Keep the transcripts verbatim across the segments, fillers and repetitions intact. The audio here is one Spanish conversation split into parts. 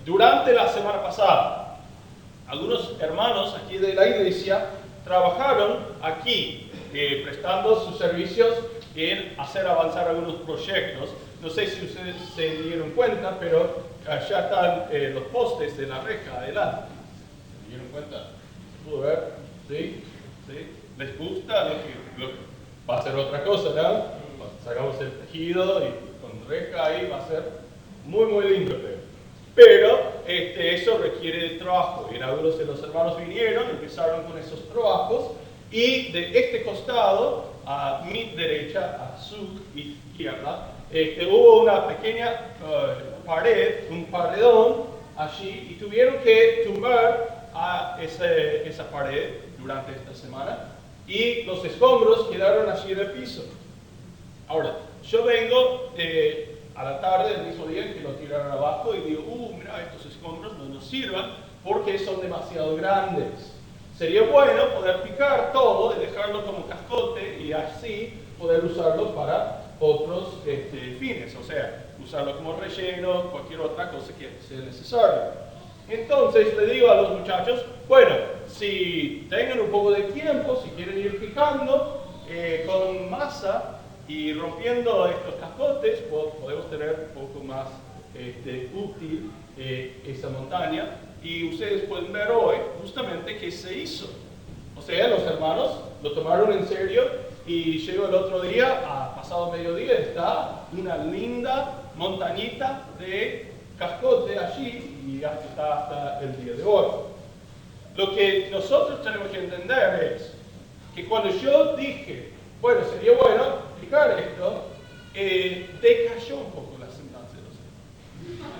durante la semana pasada, algunos hermanos aquí de la iglesia trabajaron aquí, eh, prestando sus servicios en hacer avanzar algunos proyectos. No sé si ustedes se dieron cuenta, pero allá están eh, los postes de la reja adelante. ¿Se dieron cuenta? ¿Se pudo ver? ¿Sí? ¿Sí? ¿Les gusta? Lo que, lo, va a ser otra cosa, ¿no? Sacamos el tejido y con reja ahí va a ser muy, muy lindo, creo. Pero este, eso requiere de trabajo. Y algunos de los hermanos vinieron, empezaron con esos trabajos, y de este costado, a mi derecha, a su izquierda, este, hubo una pequeña uh, pared, un paredón allí, y tuvieron que tumbar a ese, esa pared durante esta semana, y los escombros quedaron allí en el piso. Ahora, yo vengo eh, a la tarde del mismo día que lo tiraron abajo y digo, uh, mira, estos escombros no nos sirvan porque son demasiado grandes. Sería bueno poder picar todo y dejarlo como cascote y así poder usarlo para otros este, fines, o sea, usarlo como relleno, cualquier otra cosa que sea necesaria. Entonces le digo a los muchachos, bueno, si tengan un poco de tiempo, si quieren ir picando eh, con masa y rompiendo estos cascotes, podemos tener un poco más este, útil eh, esa montaña. Y ustedes pueden ver hoy justamente qué se hizo. O sea, los hermanos lo tomaron en serio y llegó el otro día, a pasado mediodía, está una linda montañita de cascote allí y hasta está hasta el día de hoy. Lo que nosotros tenemos que entender es que cuando yo dije, bueno, sería bueno explicar esto, eh, decayó un poco la semblanza de los hechos.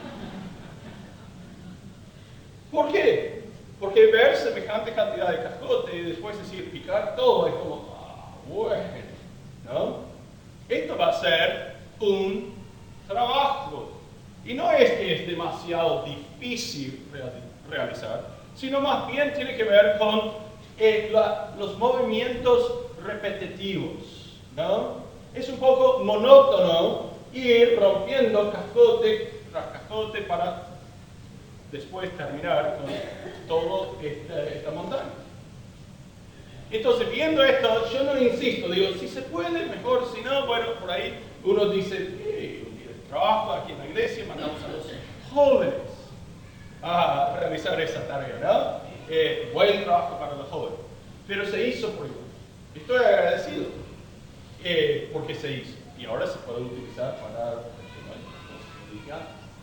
¿Por qué? Porque ver semejante cantidad de cascote y después decir picar todo es como, ah, bueno, ¿no? Esto va a ser un trabajo. Y no es que es demasiado difícil realizar, sino más bien tiene que ver con eh, la, los movimientos repetitivos, ¿no? Es un poco monótono ir rompiendo cascote tras cascote para después terminar con toda esta, esta montaña. Entonces, viendo esto, yo no insisto, digo, si se puede, mejor, si no, bueno, por ahí uno dice, hey, un día de trabajo aquí en la iglesia, mandamos a los jóvenes a realizar esa tarea, ¿no? Eh, buen trabajo para los jóvenes. Pero se hizo por igual. Estoy agradecido eh, porque se hizo. Y ahora se puede utilizar para bueno,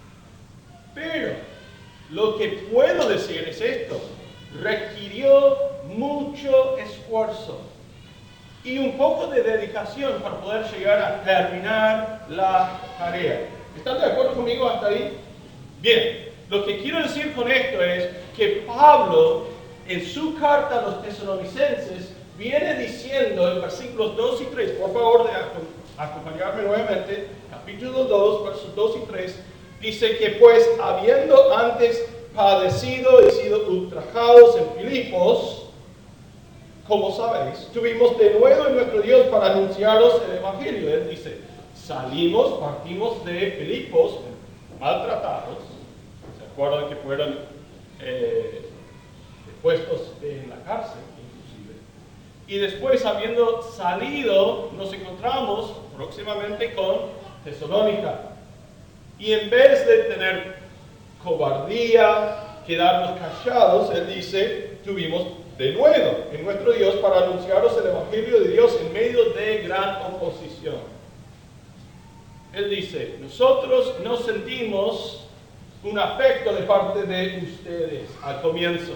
pero lo que puedo decir es esto: requirió mucho esfuerzo y un poco de dedicación para poder llegar a terminar la tarea. ¿Están de acuerdo conmigo hasta ahí? Bien, lo que quiero decir con esto es que Pablo, en su carta a los tesalonicenses, viene diciendo en versículos dos y tres, por favor, de acompañarme nuevamente, capítulo dos, versos dos y tres, dice que pues habiendo antes padecido y sido ultrajados en Filipos, como sabéis, tuvimos de nuevo en nuestro Dios para anunciaros el Evangelio. Él dice, salimos, partimos de Filipos, maltratados, ¿se acuerdan que fueron eh, puestos en la cárcel inclusive? Y después, habiendo salido, nos encontramos próximamente con Tesalónica. Y en vez de tener cobardía, quedarnos callados, él dice, tuvimos de nuevo en nuestro Dios para anunciaros el Evangelio de Dios en medio de gran oposición. Él dice, nosotros no sentimos un afecto de parte de ustedes al comienzo.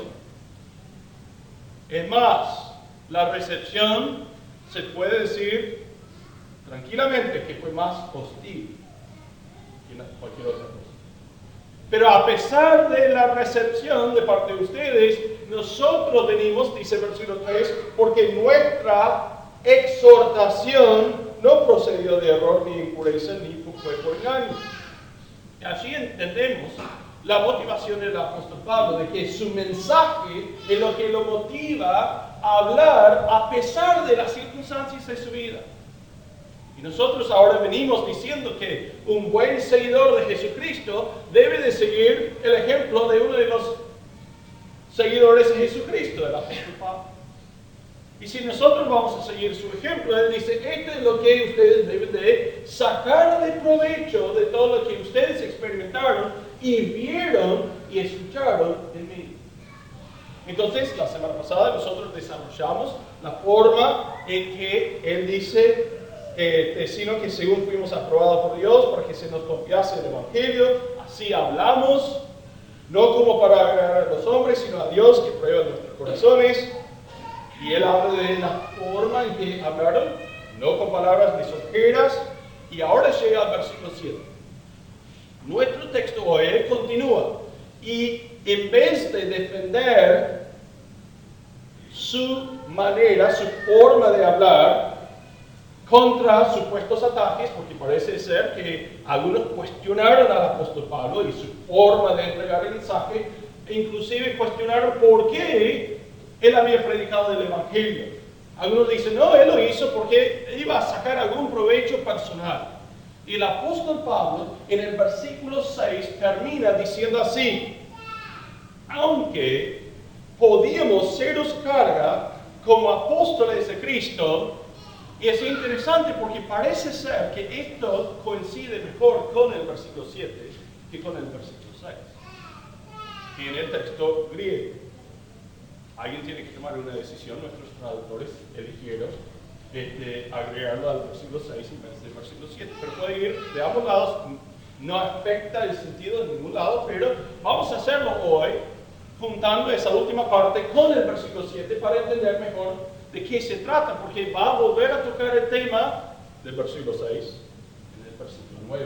Es más, la recepción se puede decir tranquilamente que fue más hostil que cualquier otra cosa. Pero a pesar de la recepción de parte de ustedes, nosotros venimos, dice el versículo tres, porque nuestra exhortación no procedió de error ni impureza, ni fue por engaño. Así entendemos la motivación del apóstol Pablo, de que su mensaje es lo que lo motiva a hablar a pesar de las circunstancias de su vida. Y nosotros ahora venimos diciendo que un buen seguidor de Jesucristo debe de seguir el ejemplo de uno de los seguidores de Jesucristo, el apóstol Pablo. Y si nosotros vamos a seguir su ejemplo, él dice, esto es lo que ustedes deben de sacar de provecho de todo lo que ustedes experimentaron y vieron y escucharon en mí. Entonces, la semana pasada nosotros desarrollamos la forma en que él dice, eh, sino que según fuimos aprobados por Dios para que se nos confiase el Evangelio, así hablamos, no como para agradar a los hombres, sino a Dios que prueba nuestros corazones. Y él habla de la forma en que hablaron, no con palabras lisonjeras. Y ahora llega al versículo siete. Nuestro texto hoy continúa. Y en vez de defender su manera, su forma de hablar contra supuestos ataques, porque parece ser que algunos cuestionaron al apóstol Pablo y su forma de entregar el mensaje, e inclusive cuestionaron por qué él había predicado el Evangelio. Algunos dicen, no, él lo hizo porque iba a sacar algún provecho personal. Y el apóstol Pablo, en el versículo seis, termina diciendo así, aunque podíamos seros carga como apóstoles de Cristo, y es interesante porque parece ser que esto coincide mejor con el versículo siete que con el versículo seis, y en el texto griego. Alguien tiene que tomar una decisión, nuestros traductores eligieron este, agregarlo al versículo seis en vez del versículo siete. Pero puede ir de ambos lados, no afecta el sentido de ningún lado, pero vamos a hacerlo hoy, juntando esa última parte con el versículo siete para entender mejor de qué se trata, porque va a volver a tocar el tema del versículo seis en el versículo nueve.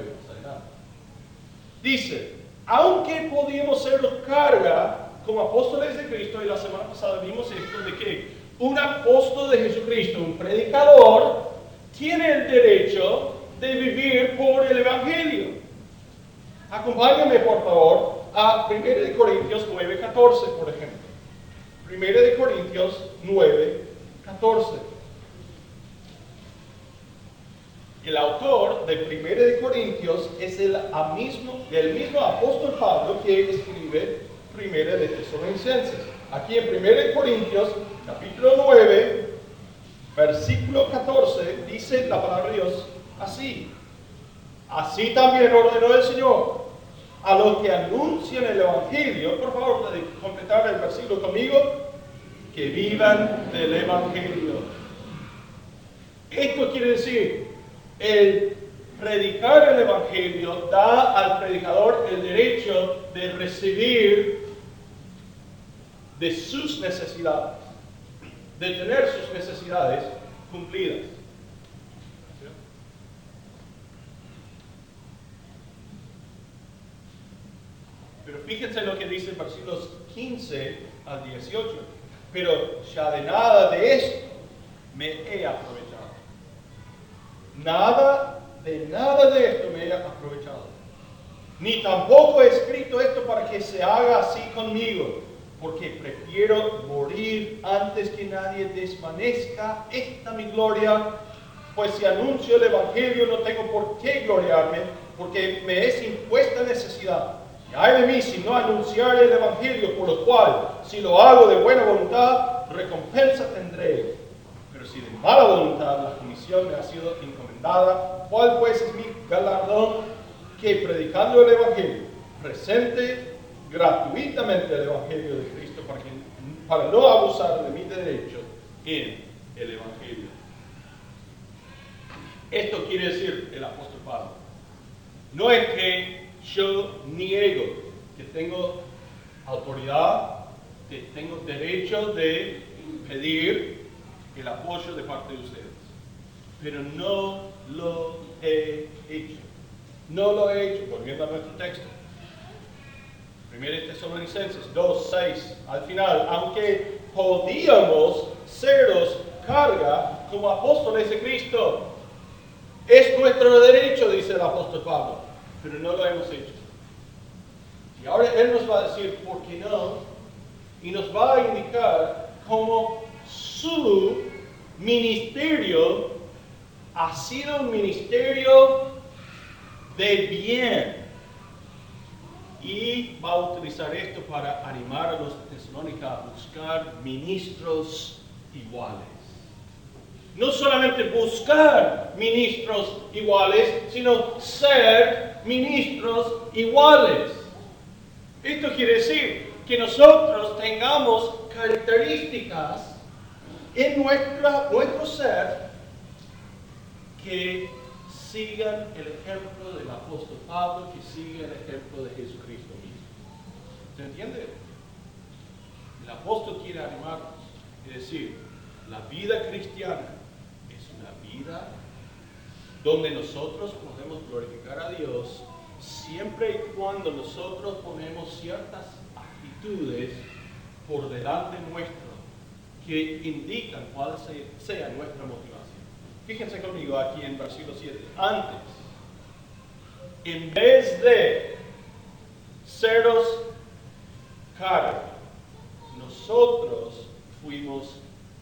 Dice, aunque podíamos ser carga como apóstoles de Cristo, y la semana pasada vimos esto de que un apóstol de Jesucristo, un predicador, tiene el derecho de vivir por el Evangelio. Acompáñame por favor a primera de Corintios nueve catorce, por ejemplo. primera de Corintios nueve catorce. El autor de primera de Corintios es el mismo, el mismo apóstol Pablo que escribe Primera de Tesalonicenses. Aquí en primera de Corintios, capítulo nueve, versículo catorce, dice la palabra de Dios así. Así también ordenó el Señor a los que anuncian el Evangelio. Por favor, pueden completar el versículo conmigo. Que vivan del Evangelio. Esto quiere decir, el predicar el Evangelio da al predicador el derecho de recibir de sus necesidades, de tener sus necesidades cumplidas. Pero fíjense lo que dice en versículos quince al dieciocho. Pero ya de nada de esto me he aprovechado. Nada, de nada de esto me he aprovechado. Ni tampoco he escrito esto para que se haga así conmigo, porque prefiero morir antes que nadie desvanezca esta mi gloria, pues si anuncio el Evangelio no tengo por qué gloriarme, porque me es impuesta necesidad. Y ay de mí si no anunciar el Evangelio, por lo cual, si lo hago de buena voluntad, recompensa tendré. Pero si de mala voluntad la comisión me ha sido encomendada, ¿cuál pues es mi galardón? Que predicando el Evangelio, presente gratuitamente el Evangelio de Cristo para, que, para no abusar de mi derecho en el Evangelio. Esto quiere decir el apóstol Pablo. No es que yo niego que tengo autoridad, que tengo derecho de pedir el apoyo de parte de ustedes, pero no lo he hecho. No lo he hecho, volviendo a nuestro texto. primera de Tesalonicenses dos, seis, al final, aunque podíamos seros carga como apóstoles de Cristo, es nuestro derecho, dice el apóstol Pablo, pero no lo hemos hecho. Y ahora él nos va a decir por qué no, y nos va a indicar cómo su ministerio ha sido un ministerio de bien. Y va a utilizar esto para animar a los tesalónicos a buscar ministros iguales. No solamente buscar ministros iguales, sino ser ministros iguales. Esto quiere decir que nosotros tengamos características en nuestra, nuestro ser que sigan el ejemplo del apóstol Pablo, que sigan el ejemplo de Jesucristo mismo. ¿Se entiende? El apóstol quiere animarnos y decir, la vida cristiana es una vida donde nosotros podemos glorificar a Dios siempre y cuando nosotros ponemos ciertas actitudes por delante nuestro que indican cuál sea nuestra motivación. Fíjense conmigo aquí en versículo siete. Antes, en vez de seros caros, nosotros fuimos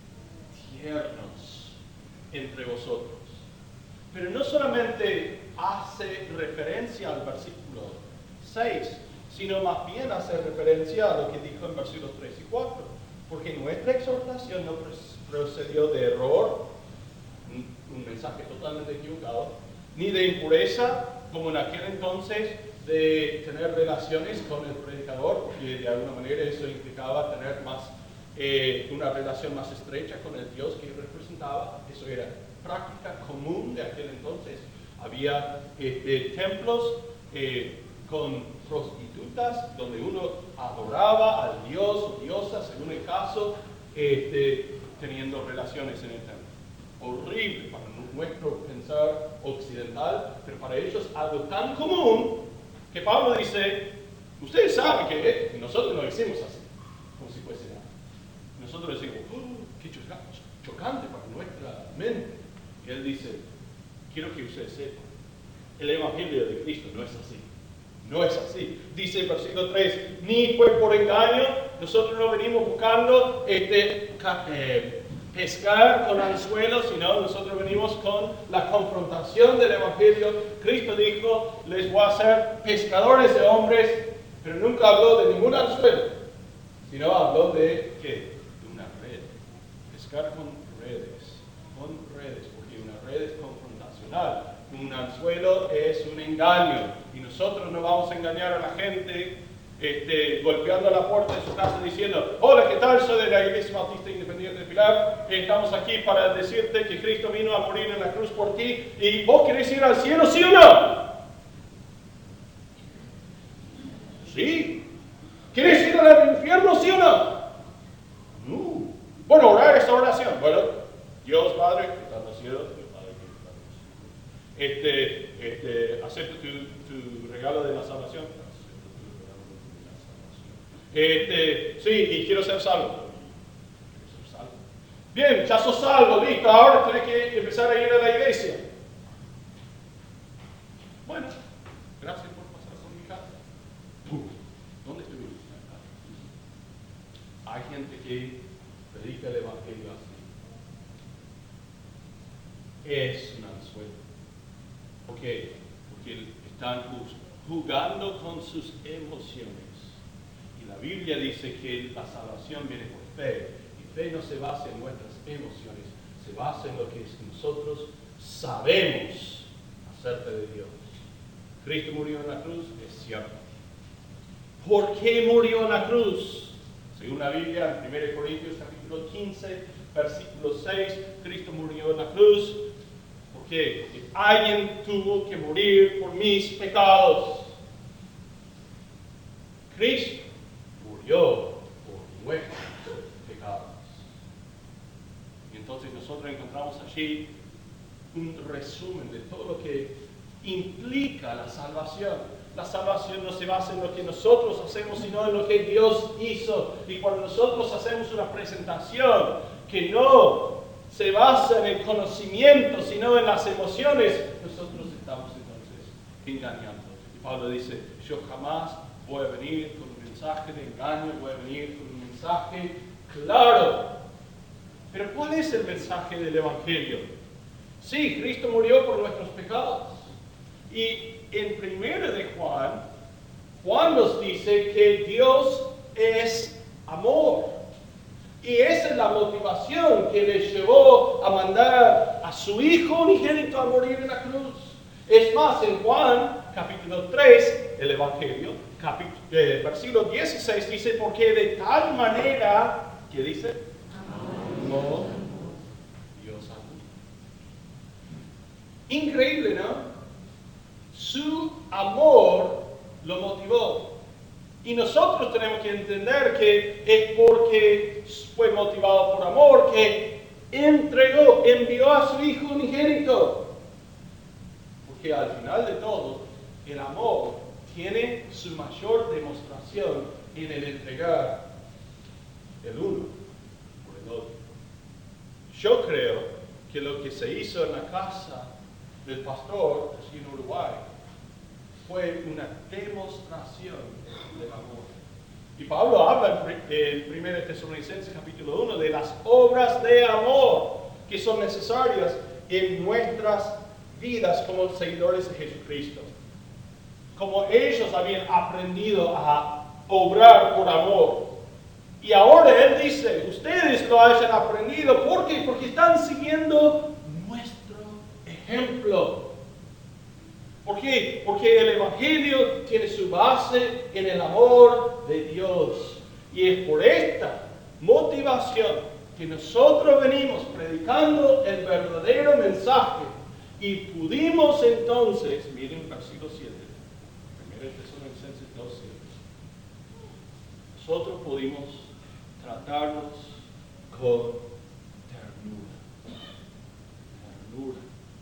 tiernos entre vosotros. Pero no solamente hace referencia al versículo seis, sino más bien hace referencia a lo que dijo en versículos tres y cuatro. Porque nuestra exhortación no procedió de error, un mensaje totalmente equivocado, ni de impureza, como en aquel entonces, de tener relaciones con el predicador, porque de alguna manera eso implicaba tener más, eh, una relación más estrecha con el Dios que representaba. Eso era práctica común de aquel entonces. Había eh, templos eh, con prostitutas, donde uno adoraba al Dios o diosa, según el caso, eh, teniendo relaciones en el templo. Horrible para nuestro pensar occidental, pero para ellos algo tan común que Pablo dice, ustedes saben que nosotros no decimos así, como si fuese nada. Nosotros decimos, oh, qué chocante para nuestra mente. Y él dice, quiero que ustedes sepan, el Evangelio de Cristo no es así. No es así. Dice el versículo tres, ni fue por engaño, nosotros no venimos buscando este, eh, pescar con anzuelos, sino nosotros venimos con la confrontación del Evangelio. Cristo dijo, les voy a hacer pescadores de hombres, pero nunca habló de ningún anzuelo, sino habló de, ¿qué? De una red. Pescar con redes, con redes, porque una red es confrontacional. Un anzuelo es un engaño, y nosotros no vamos a engañar a la gente Este, golpeando la puerta de su casa diciendo, hola, ¿qué tal? Soy de la Iglesia Bautista Independiente de Pilar, estamos aquí para decirte que Cristo vino a morir en la cruz por ti, y vos querés ir al cielo, ¿sí o no? Sí. ¿Querés ir al infierno, sí o no? No. Bueno, orar esta oración. Bueno, Dios Padre, que está en los cielos, Dios Padre, que está en los cielos. Este, este, acepto tu, tu regalo de la salvación. Este, sí, y quiero ser salvo. Quiero ser salvo. Bien, ya sos salvo, listo, ahora tenés que empezar a ir a la iglesia. Bueno, gracias por pasar por mi casa. ¿Dónde estoy? Hay gente que predica el Evangelio así. Es un anzuelo. ¿Por qué? Porque están jugando con sus emociones. La Biblia dice que la salvación viene por fe, y fe no se basa en nuestras emociones, se basa en lo que nosotros sabemos acerca de Dios. Cristo murió en la cruz, es cierto. ¿Por qué murió en la cruz? Según la Biblia, en primera Corintios capítulo quince, versículo seis, Cristo murió en la cruz porque alguien tuvo que morir por mis pecados. Cristo murió por nuestros pecados. Y entonces nosotros encontramos allí un resumen de todo lo que implica la salvación. La salvación no se basa en lo que nosotros hacemos, sino en lo que Dios hizo. Y cuando nosotros hacemos una presentación que no se basa en el conocimiento, sino en las emociones, nosotros estamos entonces engañando. Y Pablo dice, yo jamás voy a venir con mensaje de engaño, voy a venir con un mensaje claro. Pero ¿cuál es el mensaje del Evangelio? Sí, Cristo murió por nuestros pecados. Y en primera de Juan, Juan nos dice que Dios es amor. Y esa es la motivación que le llevó a mandar a su Hijo unigénito a morir en la cruz. Es más, en Juan capítulo tres, el Evangelio, capítulo, eh, versículo dieciséis dice, porque de tal manera, ¿qué dice? Amó Dios al mundo. Increíble, ¿no? Su amor lo motivó. Y nosotros tenemos que entender que es porque fue motivado por amor que entregó, envió a su Hijo unigénito. Porque al final de todo, el amor tiene su mayor demostración en el entregar el uno por el otro. Yo creo que lo que se hizo en la casa del pastor, así en Uruguay, fue una demostración del amor. Y Pablo habla en primera Tesalonicenses capítulo uno de las obras de amor que son necesarias en nuestras vidas como seguidores de Jesucristo. Como ellos habían aprendido a obrar por amor. Y ahora él dice, ustedes lo hayan aprendido. ¿Por qué? Porque están siguiendo nuestro ejemplo. ¿Por qué? Porque el Evangelio tiene su base en el amor de Dios. Y es por esta motivación que nosotros venimos predicando el verdadero mensaje. Y pudimos entonces, miren versículo siete, primera Tesalonicenses dos siete, nosotros pudimos tratarnos con ternura. Ternura.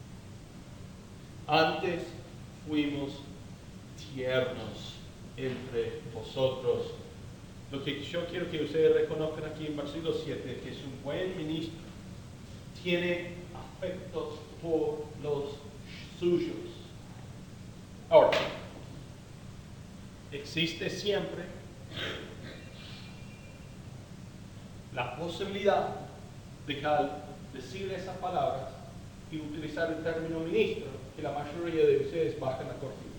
Antes fuimos tiernos entre vosotros. Lo que yo quiero que ustedes reconozcan aquí en versículo siete es que es un buen ministro. Tiene afecto por los suyos. Ahora, existe siempre la posibilidad de que al decir esas palabras y utilizar el término ministro, que la mayoría de ustedes bajan la cortina.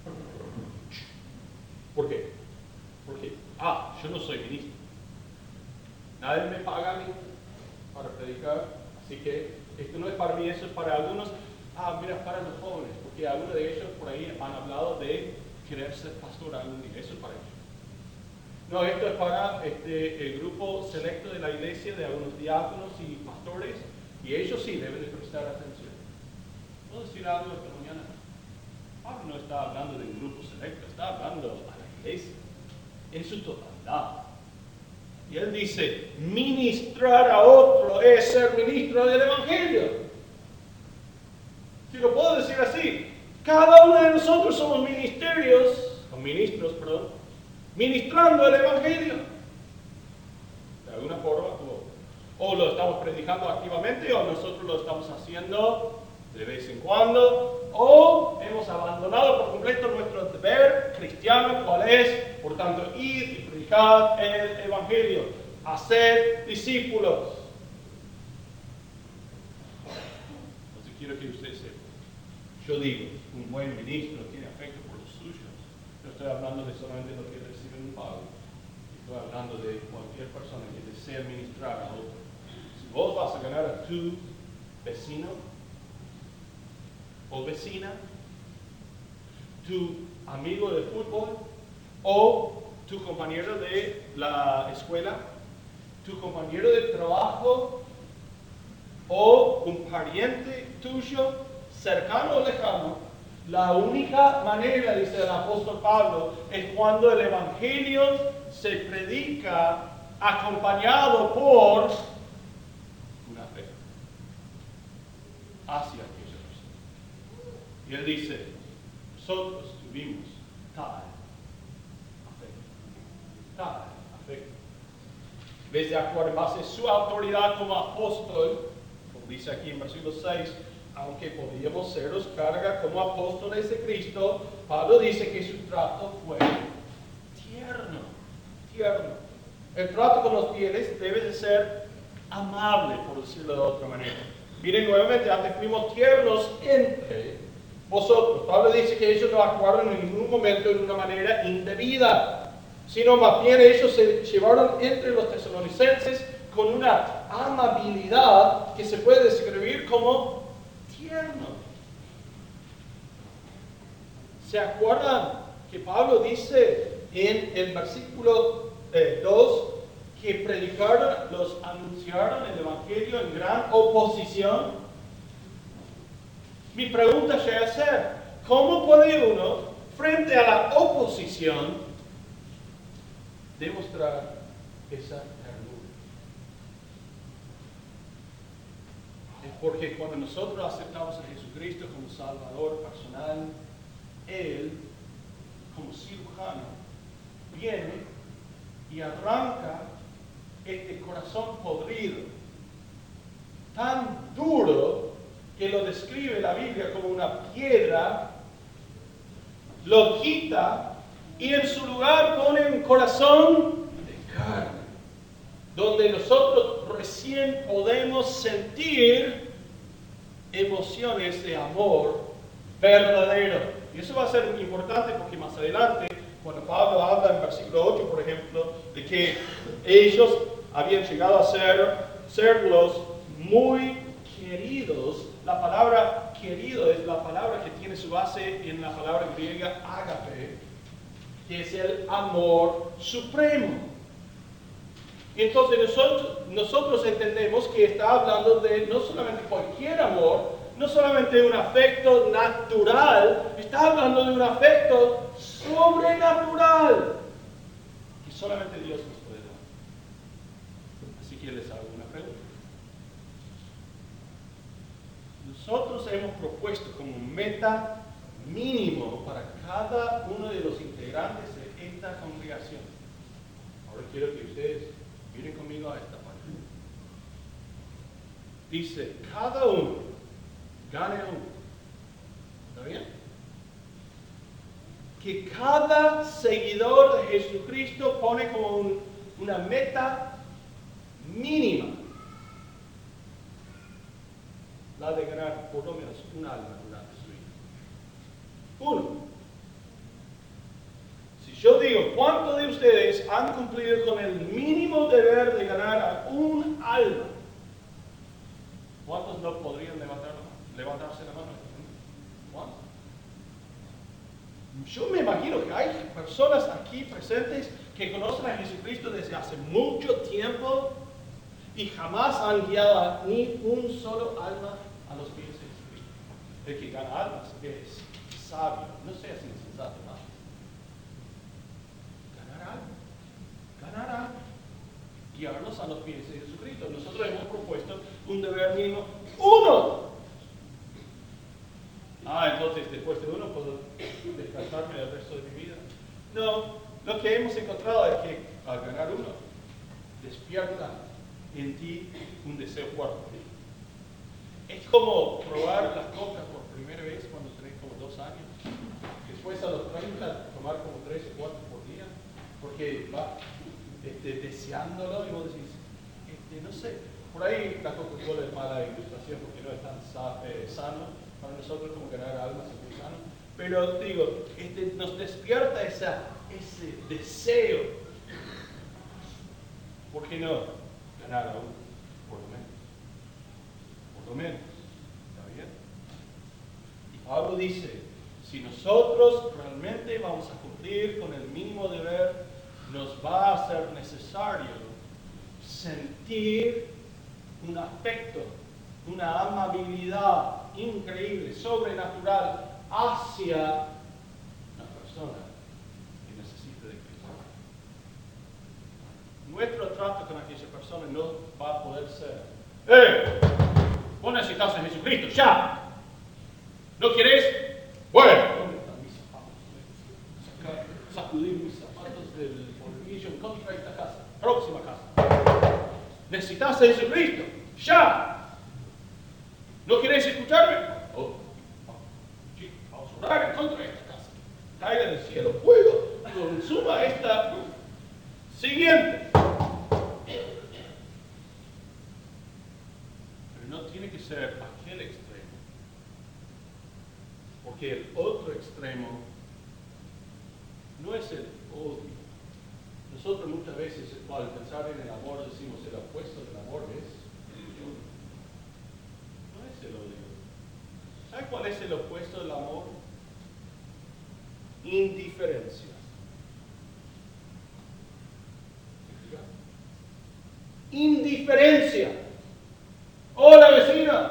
¿Por qué? Porque, ah, yo no soy ministro. Nadie me paga a mí para predicar, así que esto no es para mí, eso es para algunos. Ah, mira, para los jóvenes, porque algunos de ellos por ahí han hablado de querer ser pastor algún día, eso es para ellos. No, esto es para este, el grupo selecto de la iglesia, de algunos diáconos y pastores, y ellos sí deben de prestar atención. ¿Puedo decir algo esta mañana? Pablo no está hablando de un grupo selecto, está hablando a la iglesia en su totalidad. Y él dice, ministrar a otro es ser ministro del Evangelio. Si lo puedo decir así, cada uno de nosotros somos ministerios, o ministros, perdón, ministrando el Evangelio. De alguna forma, o, o lo estamos predicando activamente, o nosotros lo estamos haciendo de vez en cuando, o hemos abandonado por completo nuestro deber cristiano, cual es, por tanto, ir y predicar el Evangelio, hacer discípulos. Entonces quiero que ustedes sepan, yo digo, un buen ministro tiene afecto por los suyos. No estoy hablando de solamente lo que reciben un pago, estoy hablando de cualquier persona que desea ministrar a otro. Si vos vas a ganar a tu vecino o vecina, tu amigo de fútbol o tu compañero de la escuela, tu compañero de trabajo o un pariente tuyo, cercano o lejano, la única manera, dice el apóstol Pablo, es cuando el Evangelio se predica acompañado por una fe hacia aquella persona. Y él dice, nosotros tuvimos tal afecto, tal afecto. En vez de actuar en base a su autoridad como apóstol, como dice aquí en versículo seis, aunque podíamos seros carga como apóstoles de Cristo, Pablo dice que su trato fue tierno, tierno. El trato con los fieles debe de ser amable, por decirlo de otra manera. Miren nuevamente, antes fuimos tiernos entre vosotros. Pablo dice que ellos no actuaron en ningún momento de una manera indebida, sino más bien ellos se llevaron entre los tesalonicenses con una amabilidad que se puede describir como tierno. ¿Se acuerdan que Pablo dice en el versículo eh, dos que predicaron, los anunciaron el Evangelio en gran oposición? Mi pregunta llega a ser, ¿cómo puede uno, frente a la oposición, demostrar esa ternura? Es porque cuando nosotros aceptamos a Jesucristo como Salvador personal, Él, como cirujano, viene y arranca este corazón podrido, tan duro que lo describe la Biblia como una piedra, lo quita y en su lugar pone un corazón de carne, donde nosotros recién podemos sentir emociones de amor verdadero. Y eso va a ser importante porque más adelante, cuando Pablo habla en versículo ocho, por ejemplo, de que ellos habían llegado a ser, ser los muy queridos, la palabra querido es la palabra que tiene su base en la palabra griega ágape, que es el amor supremo. Entonces nosotros, nosotros entendemos que está hablando de no solamente cualquier amor, no solamente un afecto natural, está hablando de un afecto sobrenatural que solamente Dios nos puede dar. Así que les hago una pregunta. Nosotros hemos propuesto como meta mínimo para cada uno de los integrantes de esta congregación. Ahora quiero que ustedes miren conmigo a esta parte. Dice, cada uno gane uno. ¿Está bien? Que cada seguidor de Jesucristo pone como un, una meta mínima la de ganar por lo menos un alma durante su vida. Uno. Si yo digo, ¿cuántos de ustedes han cumplido con el mínimo deber de ganar a un alma? ¿Cuántos no podrían levantar, levantarse la mano? ¿Cuántos? Yo me imagino que hay personas aquí presentes que conocen a Jesucristo desde hace mucho tiempo y jamás han guiado a ni un solo alma a los pies de Jesucristo. El que gana almas es sabio, no seas insensato más. Ganar almas, ganar almas, guiarlos a los pies de Jesucristo. Nosotros hemos propuesto un deber mínimo, uno. Ah, entonces después de uno puedo descansarme el resto de mi vida. No, lo que hemos encontrado es que al ganar uno, despierta en ti un deseo fuerte. Es como probar las cocas por primera vez cuando tenés como dos años. Después a los treinta tomar como tres o cuatro por día, porque va este, deseándolo y vos decís, este, no sé, por ahí la Coca-Cola es mala ilustración porque no es tan sa eh, sano. Para nosotros como ganar almas es muy sano. Pero digo, este, nos despierta esa, ese deseo. ¿Por qué no ganar a uno? Por lo menos. Por lo menos. ¿Está bien? Y Pablo dice, si nosotros realmente vamos a cumplir con el mínimo deber, nos va a ser necesario sentir un afecto, una amabilidad increíble, sobrenatural hacia una persona que necesita de Cristo. Nuestro trato con aquella persona no va a poder ser, ¡eh! Vos necesitas a Jesucristo, ya. ¿No querés? Bueno, ¿dónde están mis zapatos? Sacudir mis zapatos del bolsillo en contra de esta casa, próxima casa. Necesitas a Jesucristo, ya. ¿No queréis escucharme? Oh, oh, sí, vamos a orar en contra de esta casa. Caiga del cielo fuego, consuma esta. Siguiente. Pero no tiene que ser que el otro extremo no es el odio. Nosotros muchas veces al pensar en el amor decimos el opuesto del amor es el odio. No es el odio. ¿Sabe cuál es el opuesto del amor? Indiferencia. Indiferencia. Hola vecina.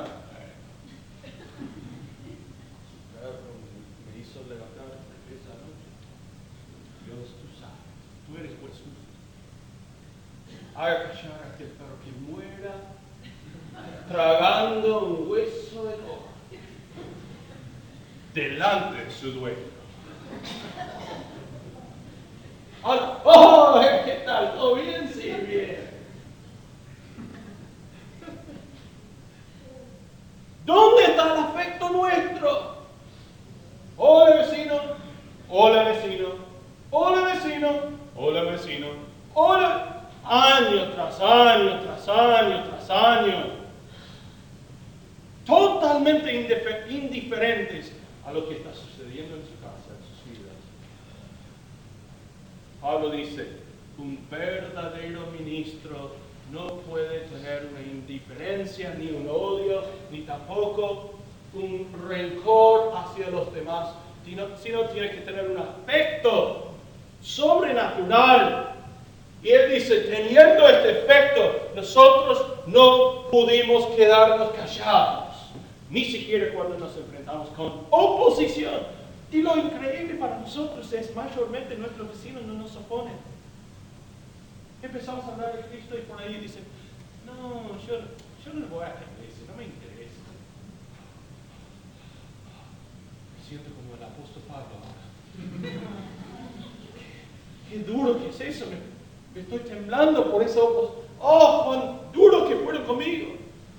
Su perro me hizo levantar esa noche. Dios, tú sabes, tú eres juez justo. Haga callar a aquel perro que muera tragando un hueso de coja delante de su dueño. Hola. ¡Oh! ¿Qué tal? ¿Todo bien? Sí, bien. ¿Dónde está el afecto nuestro? Hola vecino, hola vecino, hola vecino, hola vecino, hola. Año tras año, tras año, tras año. Totalmente indiferentes a lo que está sucediendo en su casa, en sus vidas. Pablo dice, un verdadero ministro no puede tener una indiferencia, ni un odio, ni tampoco un rencor hacia los demás, sino, sino tiene que tener un afecto sobrenatural. Y él dice, teniendo este efecto, nosotros no pudimos quedarnos callados, ni siquiera cuando nos enfrentamos con oposición. Y lo increíble para nosotros es mayormente nuestros vecinos no nos oponen. Empezamos a hablar de Cristo y por ahí dicen, no, yo, yo no voy a la iglesia, no me interesa. Me siento como el apóstol Pablo ahora. Qué duro que es eso, me, me estoy temblando por esa oposición. ¡Oh, cuán duro que fueron conmigo!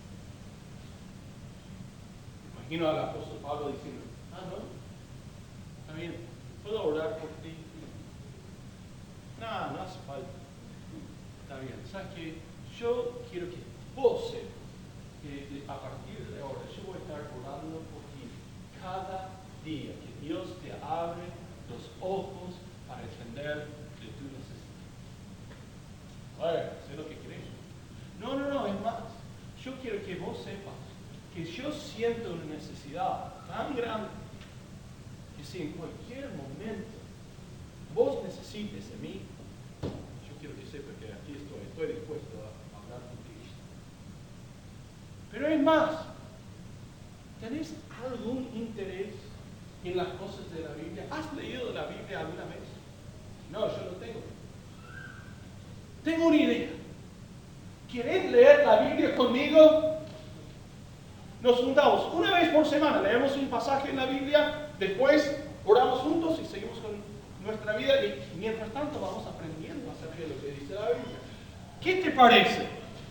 Imagino al apóstol Pablo diciendo, ah, no, está bien, puedo orar por ti. No, no hace falta. Está bien, ¿sabes qué? Yo quiero que vos sepas que a partir de ahora yo voy a estar orando por ti cada día, que Dios te abre los ojos para entender de tu necesidad. Bueno, sé lo que querés. No, no, no, es más. Yo quiero que vos sepas que yo siento una necesidad tan grande que si en cualquier momento vos necesites de mí, yo quiero que sepas que aquí estoy, estoy dispuesto a hablar contigo. Pero es más, ¿tenés algún interés en las cosas de la Biblia? ¿Has leído la Biblia alguna vez? No, yo no tengo. Tengo una idea. ¿Querés leer la Biblia conmigo? Nos juntamos una vez por semana, leemos un pasaje en la Biblia, después oramos juntos y seguimos con nuestra vida y mientras tanto vamos aprendiendo acerca de lo que dice la Biblia. ¿Qué te parece?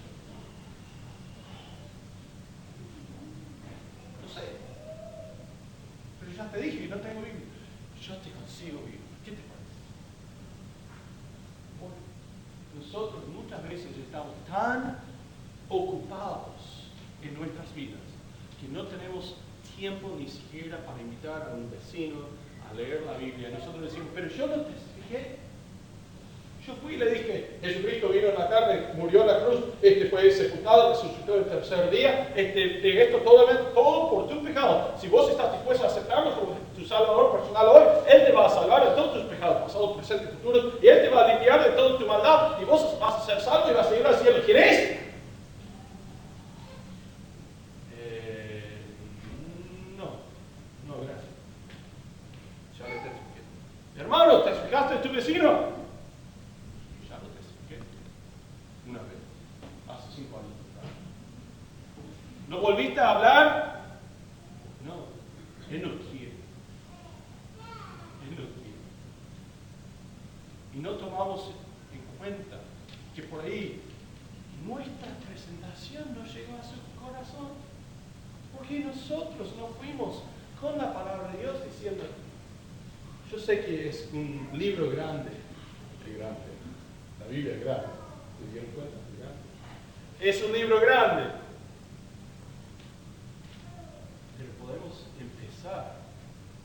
No sé. Pero ya te dije que no tengo Biblia. Yo te consigo Biblia. ¿Qué te parece? Bueno, nosotros muchas veces estamos tan ocupados en nuestras vidas que no tenemos tiempo ni siquiera para invitar a un vecino a leer la Biblia. Nosotros decimos, pero yo no te expliqué. Yo fui y le dije, Jesucristo vino en la carne, murió en la cruz, este fue sepultado, resucitó el tercer día, este, de esto todo, todo por tu pecado. Si vos estás dispuesto a aceptarlo como tu salvador personal hoy, Él te va a salvar de todos tus pecados, pasados, presentes y futuros, y Él te va a limpiar de toda tu maldad, y vos vas a ser salvo y vas a ir al cielo. ¿Quieres? Eh, no, no, gracias. Ya le te expliqué. Hermano, ¿te explicaste a tu vecino? Una vez, hace cinco años. ¿No volviste a hablar? No, Él no quiere. Él no quiere. Y no tomamos en cuenta que por ahí nuestra presentación no llegó a su corazón. Porque nosotros no fuimos con la palabra de Dios diciendo, yo sé que es un libro grande, es grande, la Biblia es grande. ¿Se dieron cuenta? Es un libro grande. Pero podemos empezar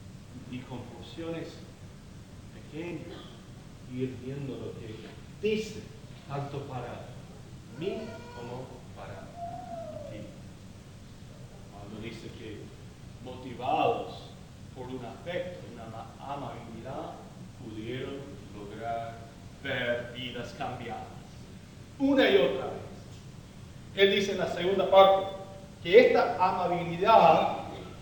porciones pequeñas, ir viendo lo que dice, tanto para mí como para ti. Cuando dice que motivados por un afecto, una amabilidad, pudieron lograr ver vidas cambiadas. Una y otra vez. Él dice en la segunda parte que esta amabilidad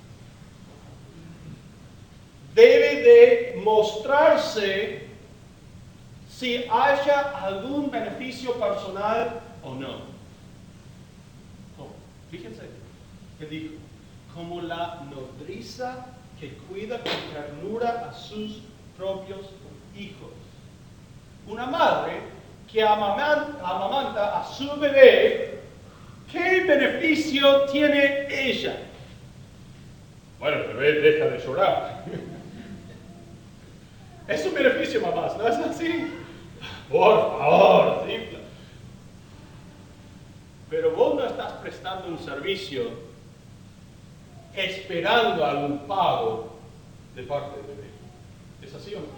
debe de mostrarse si haya algún beneficio personal o no. Oh, fíjense, él dijo, como la nodriza que cuida con ternura a sus propios hijos. Una madre que amamanta, amamanta a su bebé, ¿qué beneficio tiene ella? Bueno, el bebé deja de llorar. Es un beneficio, mamás, ¿no es así? Por favor, simple. Pero vos no estás prestando un servicio esperando algún pago de parte del bebé. ¿Es así o no?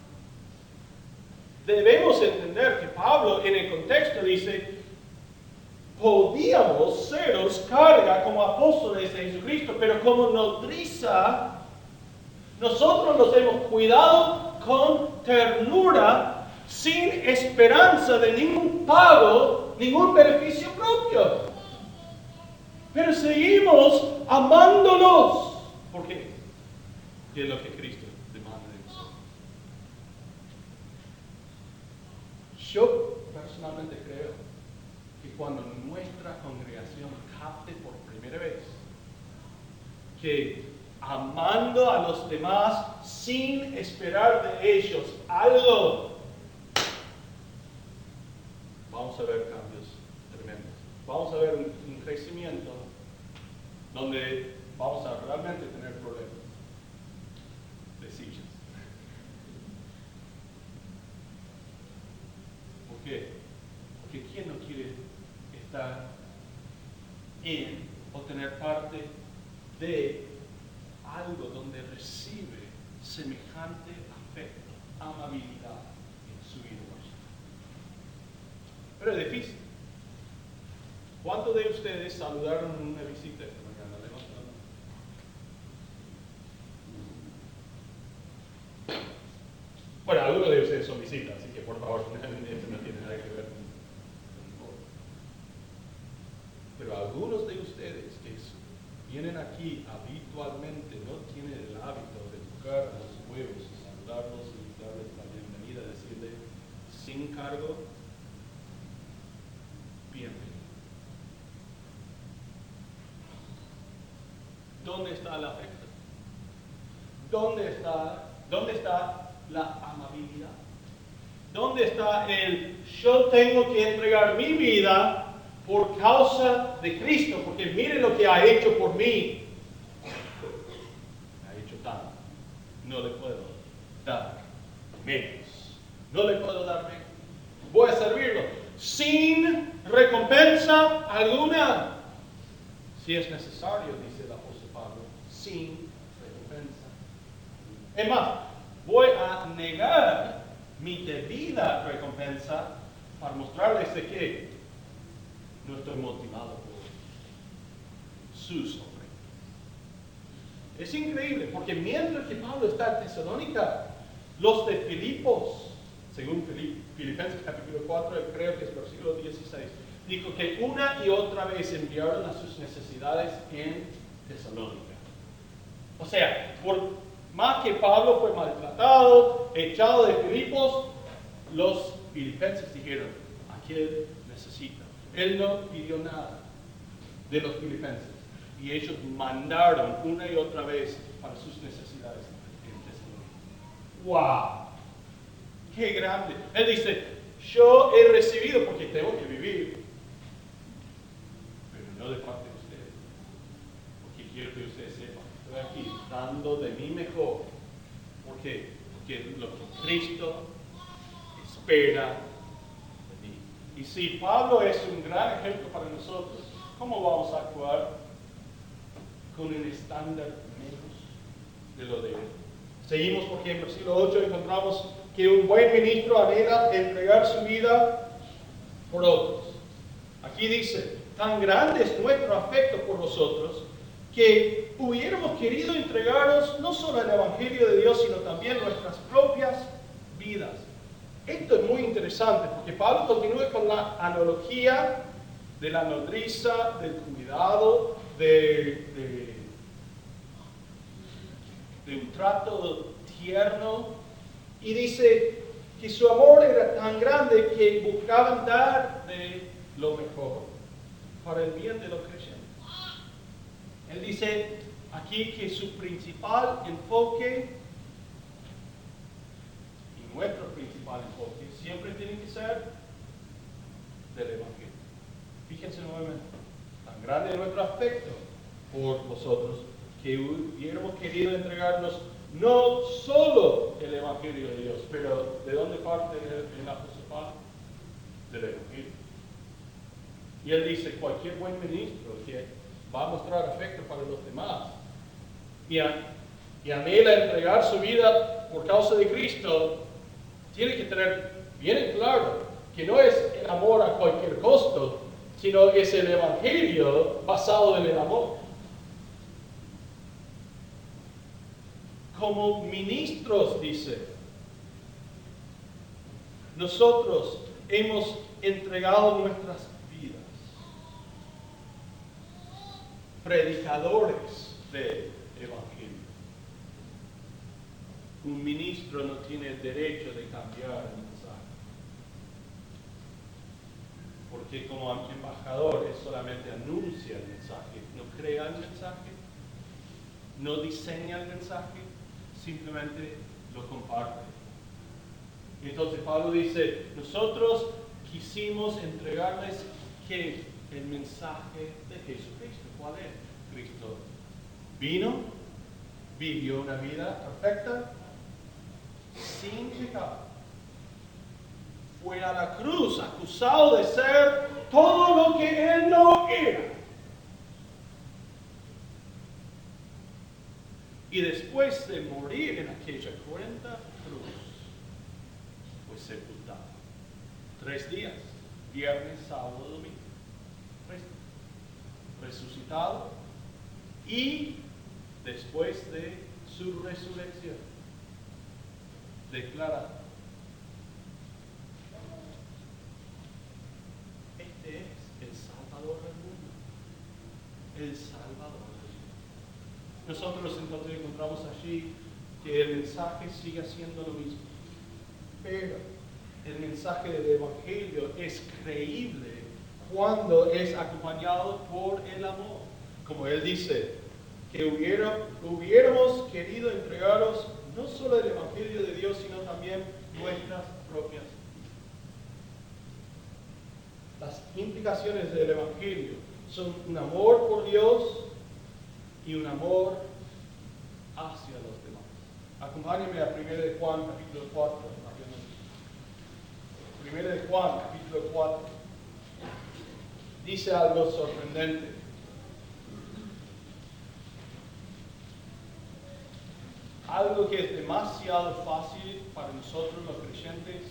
Debemos entender que Pablo en el contexto dice, podíamos seros carga como apóstoles de Jesucristo, pero como nodriza, nosotros los hemos cuidado con ternura, sin esperanza de ningún pago, ningún beneficio propio. Pero seguimos amándolos. ¿Por qué? ¿Qué es lo que Cristo demanda de nosotros? Yo personalmente creo que cuando nuestra congregación capte por primera vez que amando a los demás sin esperar de ellos algo, vamos a ver cambios tremendos. Vamos a ver un, un crecimiento donde vamos a realmente tener problemas de sillas. ¿Por qué? Porque ¿quién no quiere estar en o tener parte de algo donde recibe semejante afecto, amabilidad en su vida? Pero es difícil. ¿Cuántos de ustedes saludaron en una visita esta mañana? Levanten la mano. Bueno, algunos de ustedes son visitas, así que por favor, esto no tiene nada que ver con... Pero algunos de ustedes que vienen aquí habitualmente no tienen el hábito de tocar a los huevos, saludarlos y darles la bienvenida, decirle sin cargo, bienvenido. ¿Dónde está el afecto? ¿Dónde está, dónde está la amabilidad? ¿Dónde está el yo tengo que entregar mi vida por causa de Cristo? Porque mire lo que ha hecho por mí. Ha hecho tanto. No le puedo dar menos. No le puedo dar menos. Voy a servirlo sin recompensa alguna. Si es necesario, dice el apóstol Pablo, sin recompensa. Es más, voy a negar mi debida recompensa para mostrarles de que no estoy motivado por sus ofrendas. Es increíble, porque mientras que Pablo está en Tesalónica, los de Filipos, según Filipenses capítulo cuatro, creo que es versículo dieciséis, dijo que una y otra vez enviaron a sus necesidades en Tesalónica. O sea, por más que Pablo fue maltratado, echado de Filipos, los filipenses dijeron, aquel necesita. Él no pidió nada de los filipenses. Y ellos mandaron una y otra vez para sus necesidades en Tesalónica. ¡Wow! ¡Qué grande! Él dice, yo he recibido porque tengo que vivir, pero no de parte de ustedes. Porque quiero que ustedes sepan, estoy aquí dando de mí mejor. ¿Por qué? Porque lo que Cristo espera de mí. Y si Pablo es un gran ejemplo para nosotros, ¿cómo vamos a actuar con un estándar menos de lo de él? Seguimos porque en versículo ocho encontramos que un buen ministro anhela entregar su vida por otros. Aquí dice, tan grande es nuestro afecto por vosotros, que hubiéramos querido entregaros no solo el Evangelio de Dios, sino también nuestras propias vidas. Esto es muy interesante, porque Pablo continúa con la analogía de la nodriza, del cuidado, de, de, de un trato tierno, y dice que su amor era tan grande que buscaban dar de lo mejor para el bien de los creyentes. Él dice aquí que su principal enfoque y nuestro principal enfoque siempre tiene que ser del Evangelio. Fíjense nuevamente, tan grande es nuestro afecto por vosotros que hubiéramos querido entregarnos no solo el Evangelio de Dios, pero ¿de dónde parte el apóstol Pablo? Del Evangelio. Y él dice, cualquier buen ministro que va a mostrar afecto para los demás y, a, y anhela entregar su vida por causa de Cristo, tiene que tener bien en claro que no es el amor a cualquier costo, sino es el Evangelio basado en el amor. Como ministros, dice, nosotros hemos entregado nuestras vidas. Predicadores del Evangelio. Un ministro no tiene el derecho de cambiar el mensaje. Porque como embajador él solamente anuncia el mensaje, no crea el mensaje, no diseña el mensaje, simplemente lo comparte. Entonces Pablo dice, nosotros quisimos entregarles que el mensaje de Jesucristo. ¿Cuál es? Cristo vino, vivió una vida perfecta, sin pecado. Fue a la cruz acusado de ser todo lo que él no era. Y después de morir en aquella cruenta cruz, fue sepultado. Tres días, viernes, sábado, domingo. Tres días. Resucitado. Y después de su resurrección, declara: este es el Salvador del mundo. El Salvador. Nosotros entonces encontramos allí que el mensaje sigue siendo lo mismo. Pero el mensaje del Evangelio es creíble cuando es acompañado por el amor. Como él dice, que hubiera, hubiéramos querido entregaros no solo el Evangelio de Dios, sino también nuestras propias. Las implicaciones del Evangelio son un amor por Dios y un amor hacia los demás. Acompáñenme a primera de Juan, capítulo cuatro. primera de Juan, capítulo cuatro. Dice algo sorprendente. Algo que es demasiado fácil para nosotros los creyentes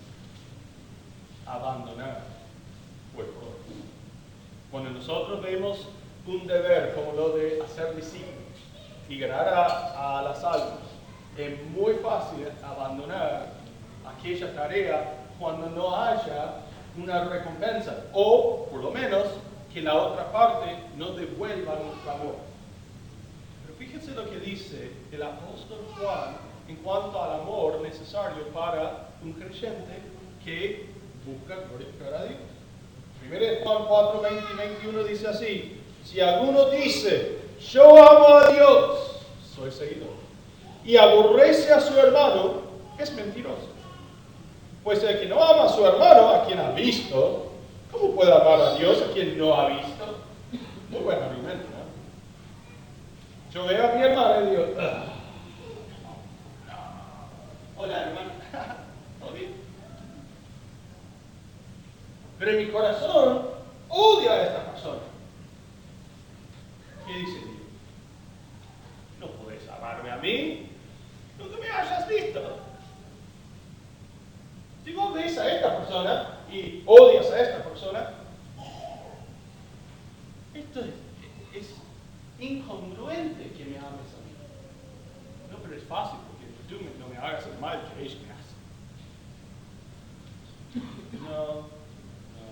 abandonar. Pues, cuando nosotros vemos un deber como lo de hacer discípulos y ganar a, a las almas, es muy fácil abandonar aquella tarea cuando no haya una recompensa, o por lo menos que la otra parte nos devuelva nuestro amor. Pero fíjense lo que dice el apóstol Juan en cuanto al amor necesario para un creyente que busca glorificar a Dios. primera Juan cuatro, veinte y veintiuno dice así: si alguno dice, yo amo a Dios, soy seguidor, y aborrece a su hermano, es mentiroso. Pues el que no ama a su hermano, a quien ha visto, ¿cómo puede amar a Dios a quien no ha visto? Muy buen argumento, ¿no? Yo veo a mi hermano y digo, ah, hola hermano, ¿todo bien? Pero en mi corazón odia a esta persona. ¿Qué dice Dios? No podés amarme a mí, no te fácil, porque tú me- no me hagas el mal que ellos me hacen. No, no.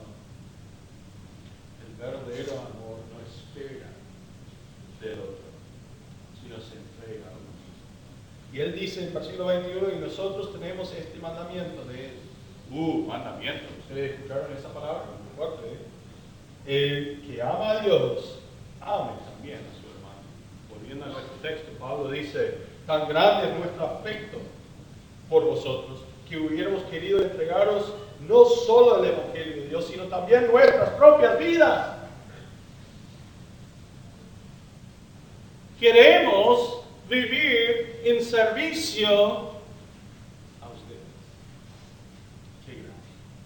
El verdadero amor no espera del otro, sino se entrega a uno mismo. Y él dice en versículo veintiuno, y nosotros tenemos este mandamiento de él. Uh, mandamiento. ¿Ustedes escucharon esa palabra? Muy fuerte, ¿eh? El que ama a Dios, ame también a su hermano. Volviendo a nuestro texto, Pablo dice, tan grande es nuestro afecto por vosotros, que hubiéramos querido entregaros no solo el Evangelio de Dios, sino también nuestras propias vidas. Queremos vivir en servicio a ustedes. Qué gracia.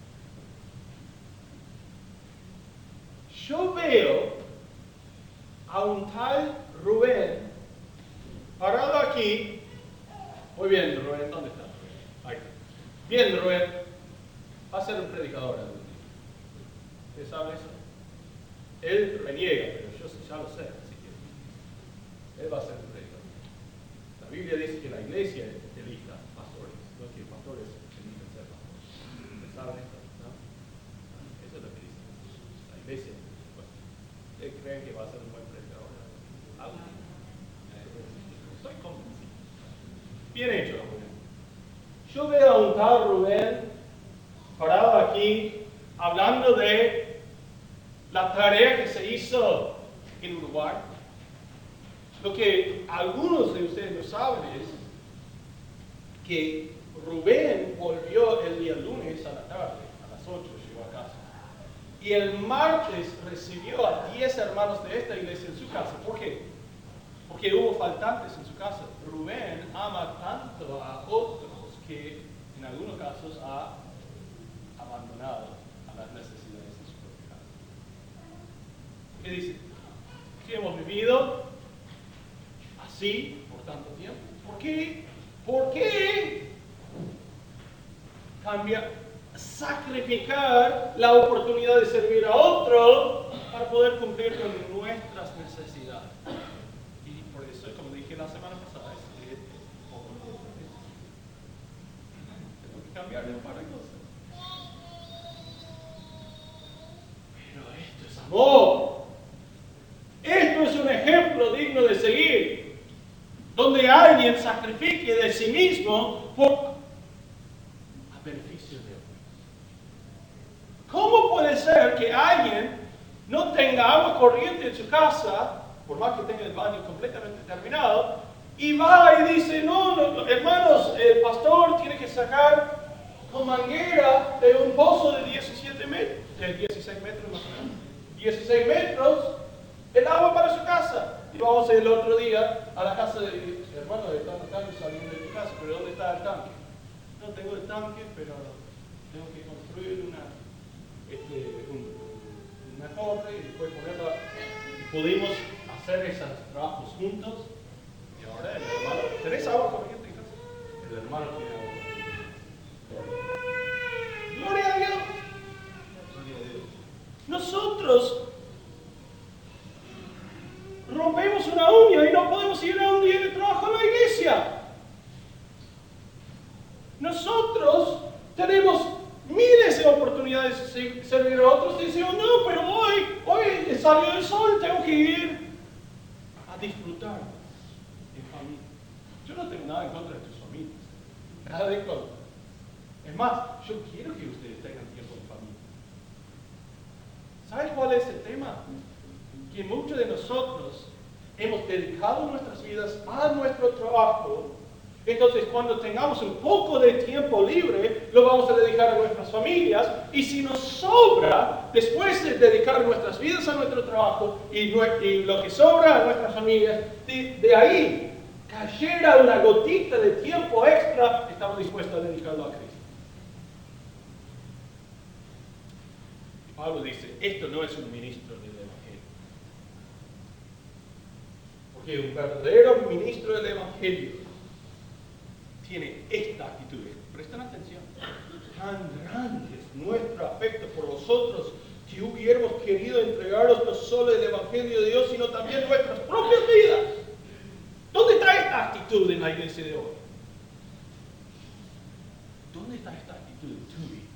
Yo veo a un tal Rubén parado aquí. Muy bien, Rubén, ¿dónde está? Ahí está. Bien, Rubén, va a ser un predicador algún día. ¿Usted sabe eso? Él reniega, pero yo ya lo sé, así que él va a ser un predicador. La Biblia dice que la iglesia elija pastores, no que pastores elijan ser pastores. ¿Ustedes saben esto? ¿No? Eso es lo que dice la iglesia. ¿Ustedes creen que va a ser un buen predicador? ¿Algo? Estoy convencido. Bien hecho, Rubén. Yo veo a un tal Rubén parado aquí hablando de la tarea que se hizo en Uruguay. Lo que algunos de ustedes no saben es que Rubén volvió el día lunes a la tarde, a las ocho llegó a casa. Y el martes recibió a diez hermanos de esta iglesia en su casa. ¿Por qué? Porque hubo faltantes en su casa. Rubén ama tanto a otros que en algunos casos ha abandonado a las necesidades de su propia casa. ¿Qué dice? Si hemos vivido así por tanto tiempo, ¿por qué? ¿Por qué cambia, sacrificar la oportunidad de servir a otro para poder cumplir con nuestras necesidades? Y por eso, como dije la semana pasada, es que tengo que cambiar de un par de cosas. Pero esto es amor. Esto es un ejemplo digno de seguir, donde alguien sacrifique de sí mismo por a beneficio de otros. ¿Cómo puede ser que alguien no tenga agua corriente en su casa, por más que tenga el baño completamente terminado, y va y dice, no, no, hermanos, el pastor tiene que sacar con manguera de un pozo de diecisiete metros, de dieciséis metros más o menos, dieciséis metros, el agua para su casa? Y vamos el otro día a la casa de hermano, de tanto tanque saliendo de tu casa, pero ¿dónde está el tanque? No tengo el tanque, pero tengo que construir una, este, un, una torre y después ponerla. Y pudimos hacer esos trabajos juntos. Y ahora el hermano, ¿tenés agua corriente en casa? El hermano tiene agua corriente. Gloria a Dios. Gloria a Dios. Nosotros rompemos una uña y no podemos ir a un día de trabajo a la iglesia. Nosotros tenemos miles de oportunidades de servir a otros y decimos, no, pero hoy, hoy salió el sol, tengo que ir a disfrutar en familia. Yo no tengo nada en contra de tus familias, nada de contra. Es más, yo quiero que ustedes tengan tiempo en familia. ¿Sabes cuál es el tema? Que muchos de nosotros hemos dedicado nuestras vidas a nuestro trabajo. Entonces, cuando tengamos un poco de tiempo libre, lo vamos a dedicar a nuestras familias. Y si nos sobra, después de dedicar nuestras vidas a nuestro trabajo y, y lo que sobra a nuestras familias, de, de ahí cayera una gotita de tiempo extra, estamos dispuestos a dedicarlo a Cristo. Pablo dice, esto no es un ministro del Evangelio. Porque un verdadero ministro del Evangelio tiene esta actitud. Presten atención. Tan grande es nuestro afecto por vosotros que hubiéramos querido entregaros no solo el Evangelio de Dios, sino también nuestras propias vidas. ¿Dónde está esta actitud? actitud en la iglesia de hoy? ¿Dónde está esta actitud en tu vida?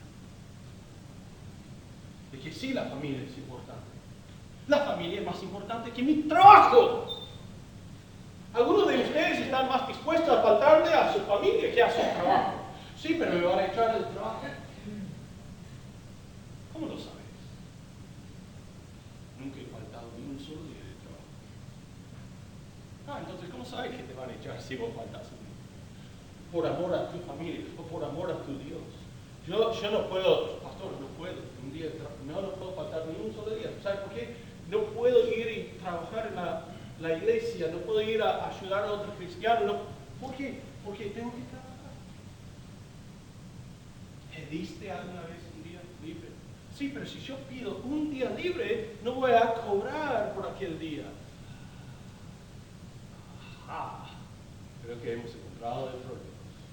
De que sí, la familia es importante. La familia es más importante que mi trabajo. Algunos de ustedes están más dispuestos a faltarle a su familia que a su trabajo. Sí, pero me van a echar del trabajo. ¿Cómo lo sabes? Nunca he faltado ni un solo día de trabajo. Ah, entonces, ¿cómo sabes que te van a echar si vos faltas un día? Por amor a tu familia o por amor a tu Dios. Yo, yo no puedo, pastor, no puedo, un día de trabajo, no, no puedo faltar ni un solo día. ¿Sabes por qué? No puedo ir y trabajar en la, la iglesia, no puedo ir a ayudar a otros cristianos. No. ¿Por qué? Porque tengo que trabajar. ¿Pediste alguna vez un día libre? Sí, pero si yo pido un día libre, no voy a cobrar por aquel día. Ah, creo que hemos encontrado el problema.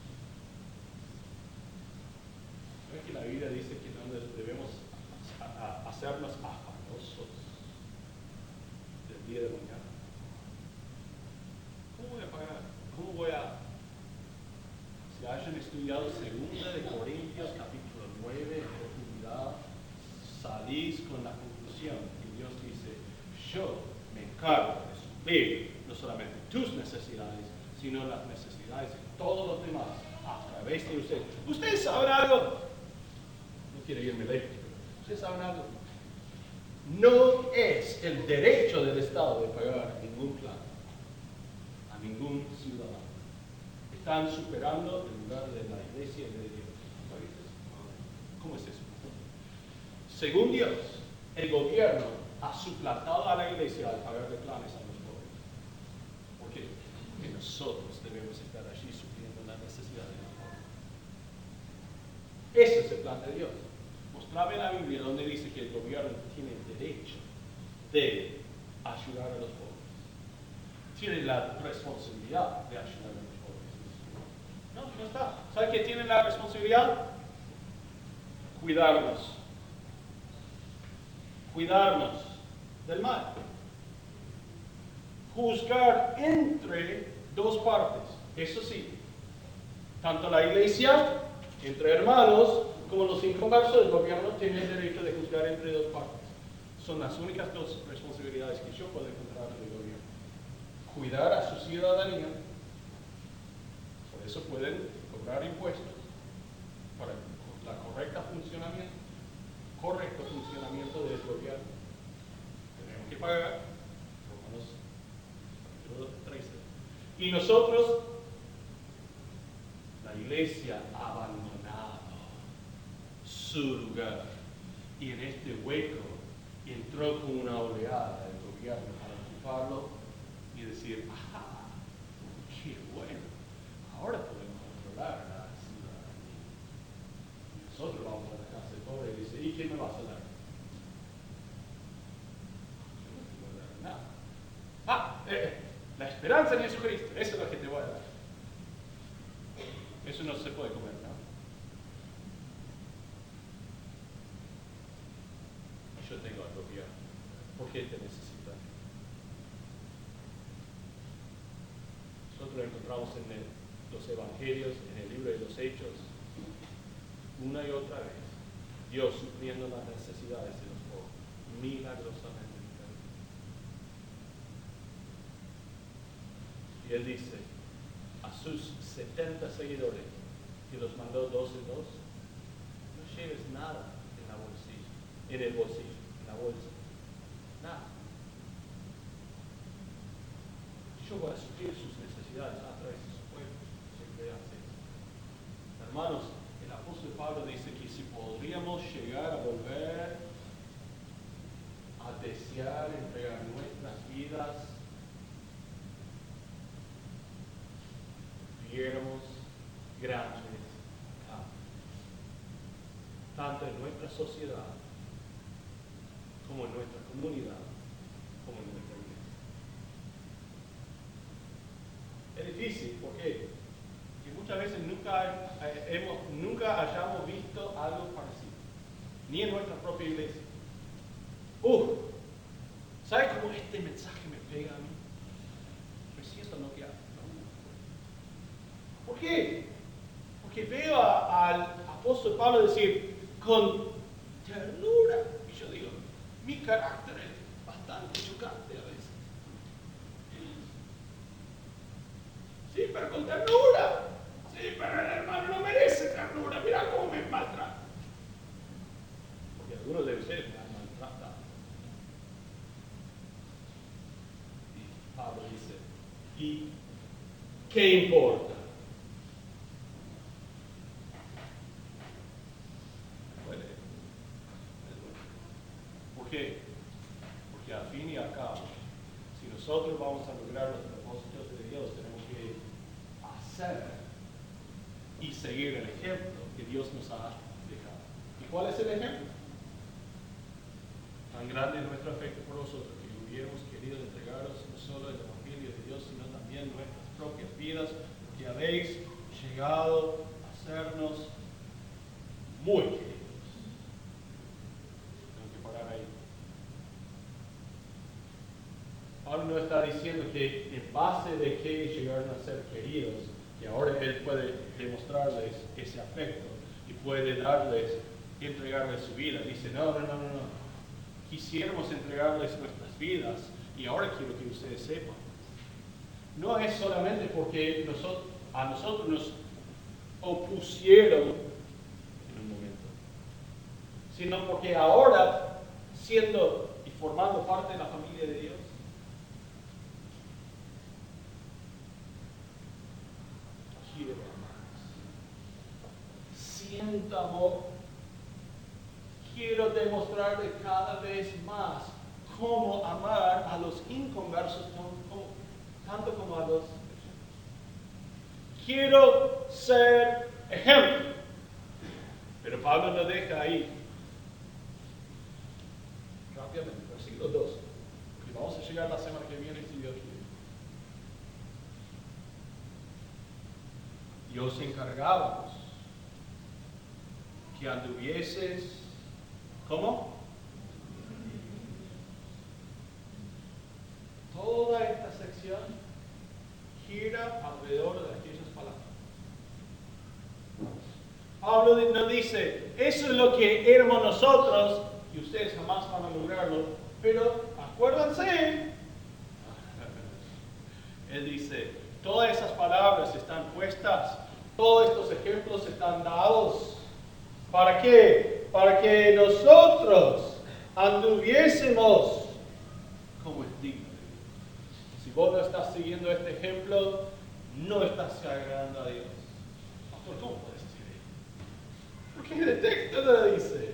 ¿No es que la Biblia dice que no debemos hacernos afanosos del día de mañana? ¿Cómo voy a pagar? ¿Cómo voy a...? Si hayan estudiado segunda de Corintios, capítulo nueve, en profundidad, salís con la conclusión que Dios dice, yo me encargo de suplir no solamente tus necesidades, sino las necesidades de todos los demás a través de ustedes. ¿Ustedes saben algo? No quiero irme lejos, pero ¿ustedes saben algo? No es el derecho del Estado de pagar ningún plan a ningún ciudadano. Están superando el lugar de la iglesia y de Dios. ¿Cómo es eso? Según Dios, el gobierno ha suplantado a la iglesia al pagarle planes a los pobres. ¿Por qué? Porque nosotros debemos estar allí supliendo las necesidades de los pobres. Ese es el plan de Dios. Mostrame la Biblia donde dice que el gobierno tiene el derecho de ayudar a los pobres. Tiene la responsabilidad de ayudar a los pobres. No, no está. ¿Sabe qué tiene la responsabilidad? Cuidarnos. Cuidarnos del mal. Juzgar entre dos partes. Eso sí, tanto la iglesia, entre hermanos, como los inconversos del gobierno tienen el derecho de juzgar entre dos partes. Son las únicas dos responsabilidades que yo puedo encontrar en el gobierno. Cuidar a su ciudadanía. Por eso pueden cobrar impuestos para el correcto funcionamiento, correcto funcionamiento del gobierno. Tenemos que pagar, Romanos capítulo trece. Y nosotros, la iglesia ha abandonado su lugar. Y en este hueco entró con una oleada del gobierno para ocuparlo y decir, ajá, qué bueno, ahora podemos controlar a la ciudadanía. Nosotros vamos a la casa del pobre y dice, ¿y qué me vas a dar? Yo no te voy a dar nada. Ah, eh, la esperanza en Jesucristo, eso es lo que te voy a dar. Eso no se puede comer, ¿no? Yo tengo al gobierno. ¿Por qué te necesitan? Nosotros encontramos en el, los evangelios, en el libro de los Hechos, una y otra vez, Dios supliendo las necesidades de los pobres, milagrosamente. Y Él dice a sus setenta seguidores, que los mandó dos en dos, no lleves nada en la bolsilla, en el bolsillo, en la bolsa, nada. Yo voy a suplir sus necesidades a través de su pueblo. Siempre hace eso. Hermanos, el apóstol Pablo dice que si podríamos llegar a volver a desear entregar nuestras vidas, viéramos grandes cambios, tanto en nuestra sociedad, como en nuestra comunidad, como en nuestra iglesia. Es difícil, ¿por qué? Porque muchas veces nunca, eh, hemos, nunca hayamos visto algo parecido, ni en nuestra propia iglesia. Uh, ¿sabe cómo este mensaje me pega a mí? Me siento noqueado. ¿Por qué? Porque veo a- al apóstol Pablo decir, con ternura. Y yo digo, mi carácter es bastante chocante a veces. Sí, pero con ternura. Sí, pero el hermano no merece ternura. Mira cómo me maltrata. Porque algunos de ustedes me han maltratado. Y Pablo dice, ¿y qué importa? ¿Por qué? Porque al fin y al cabo, si nosotros vamos a lograr los propósitos de Dios, tenemos que hacer y seguir el ejemplo que Dios nos ha dejado. ¿Y cuál es el ejemplo? Tan grande es nuestro afecto por vosotros que hubiéramos querido entregaros no solo el Evangelio de Dios, sino también nuestras propias vidas, porque habéis llegado a sernos muy queridos. Tengo que parar ahí. Pablo no está diciendo que en base de que llegaron a ser queridos, que ahora él puede demostrarles ese afecto y puede darles, entregarles su vida. Dice, no, no, no, no, no. Quisiéramos entregarles nuestras vidas y ahora quiero que ustedes sepan. No es solamente porque nosotros, a nosotros nos opusieron en un momento, sino porque ahora, siendo y formando parte de la familia de Dios, quiero amar. Siento amor. Quiero demostrarle cada vez más cómo amar a los inconversos como, tanto como a los creyentes. Quiero ser ejemplo. Pero Pablo lo deja ahí. Rápidamente, versículo dos. Y vamos a llegar la semana que viene si Dios quiere. Y os encargábamos que anduvieses, ¿cómo? Toda esta sección gira alrededor de aquellas palabras. Pablo no dice, eso es lo que éramos nosotros y ustedes jamás van a lograrlo, pero acuérdense. Él dice, todas esas palabras están puestas, todos estos ejemplos están dados. ¿Para qué? Para que nosotros anduviésemos como es digno. Si vos no estás siguiendo este ejemplo, no estás agradando a Dios. Pastor, ¿cómo puedes decir eso? Porque el texto lo dice.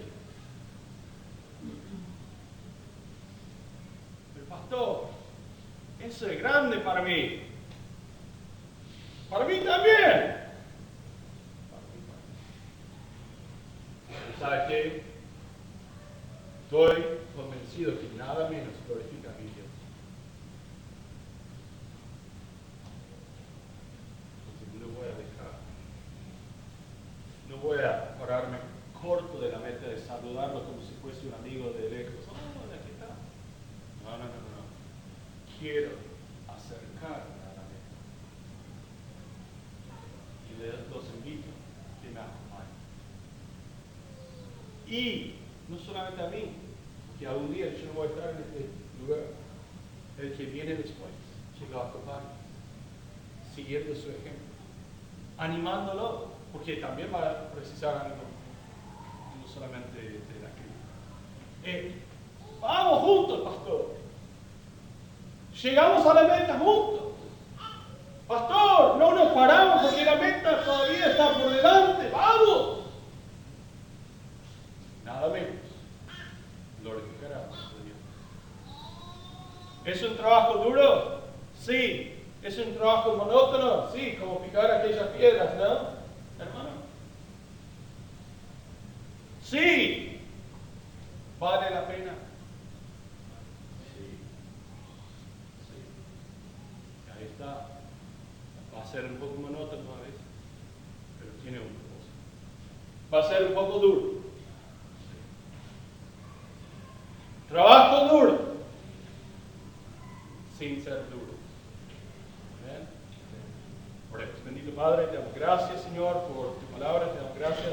Pero pastor, eso es grande para mí. Para mí también. ¿Sabes qué? Estoy convencido que nada menos glorifica a mi Dios. Porque no voy a dejar, no voy a pararme corto de la meta de saludarlo como si fuese un amigo de lejos. Oh, ¿de aquí está? No, no, no, no. Quiero acercarme a la meta. Y les, los invito que me acompañen. Y no solamente a mí, porque algún día yo no voy a estar en este lugar. El que viene después, que lo acompañe, siguiendo su ejemplo, animándolo, porque también va a precisar ánimo, no solamente de la crítica. Eh, vamos juntos, pastor. Llegamos a la meta juntos. Pastor, no nos paramos porque la meta todavía está por delante. ¡Vamos! Nada menos. Glorificará a Dios. ¿Es un trabajo duro? Sí. ¿Es un trabajo monótono? Sí, como picar aquellas piedras, ¿no? Hermano. Sí. ¿Vale la pena? Sí. Sí. Ahí está. Va a ser un poco monótono a veces, pero tiene un propósito. Va a ser un poco duro. Trabajo duro, sin ser duro. ¿Bien? Por eso, Bendito Padre, te damos gracias, Señor, por tu palabra, te damos gracias